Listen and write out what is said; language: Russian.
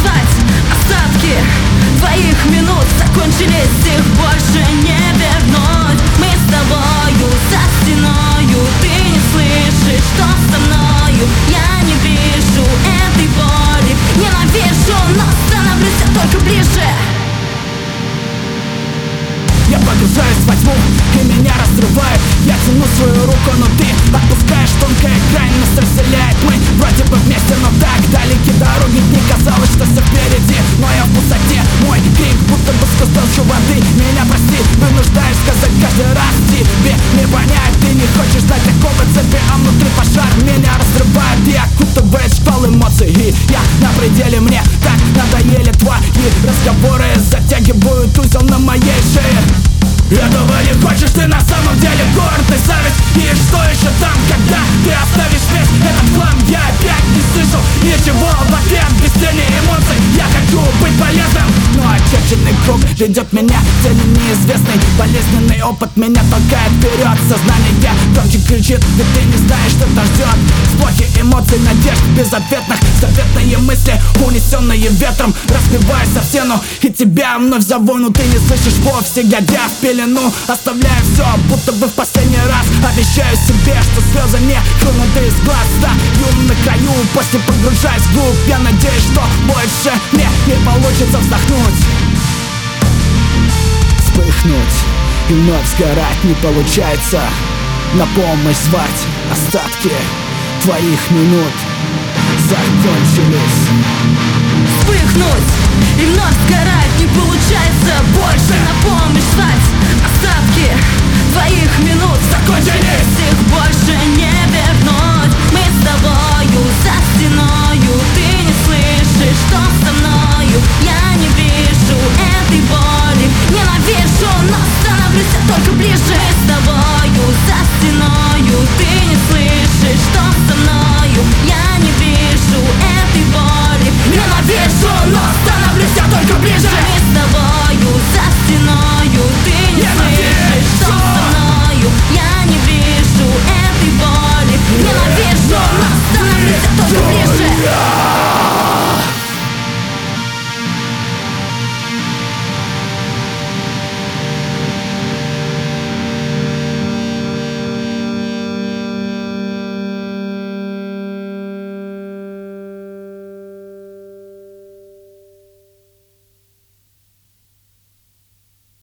звать. Остатки твоих минут закончились, их больше не вернуть. Мы с тобою за стеною, ты не слышишь, что со мною. Я не вижу этой боли, ненавижу, но становлюсь я только ближе. Я погружаюсь во тьму, и меня разрывает. Я тяну свою руку, но ты отпускаешь. Тонкая грань нас разделяет. Мы вроде бы вместе, но так далеки дороги. Не казалось, что все впереди, но я в пустоте. Мой крик будто бы сквозь толщу воды. Меня прости, вынуждаешь сказать каждый раз. Тебе не понять, ты не хочешь знать такого цепи, а внутри пожар меня разрывает и окутывает шквал эмоций. И я на пределе, мне так надоели твои разговоры. Затягивают узел на моей шее. Этого не хочешь ты на самом деле, гордость, зависть. И что еще там, когда ты оставишь весь этот хлам? Я опять не слышу ничего в ответ, без тени эмоций. Я хочу быть полезным, но очерченный круг ведет меня к цели неизвестной. Болезненный опыт меня толкает вперед. Сознание громче кричит, ведь ты не знаешь, что тебя ждет. Сплохи эмоций, надежд безответных, заветные мысли, унесенные ветром. Разбиваясь о стену, и тебя вновь зову, но ты не слышишь вовсе, глядя в пелену. Оставляю все, будто бы в последний раз. Обещаю себе, что слезы не хлынут из глаз. Стою на краю, после погружаюсь вглубь. Я надеюсь, что больше мне не получится вздохнуть, вспыхнуть и вновь сгорать не получается. На помощь звать, остатки твоих минут закончились. Вспыхнуть и вновь сгорать не получается больше. На помощь звать, остатки твоих минут закончились, их больше не вернуть. Мы с тобою за стеною, ты не слышишь, что со мною. Я не вижу этой боли, ненавижу, но становлюсь я только ближе. Мы с тобою за стеною, ты не слышишь, что со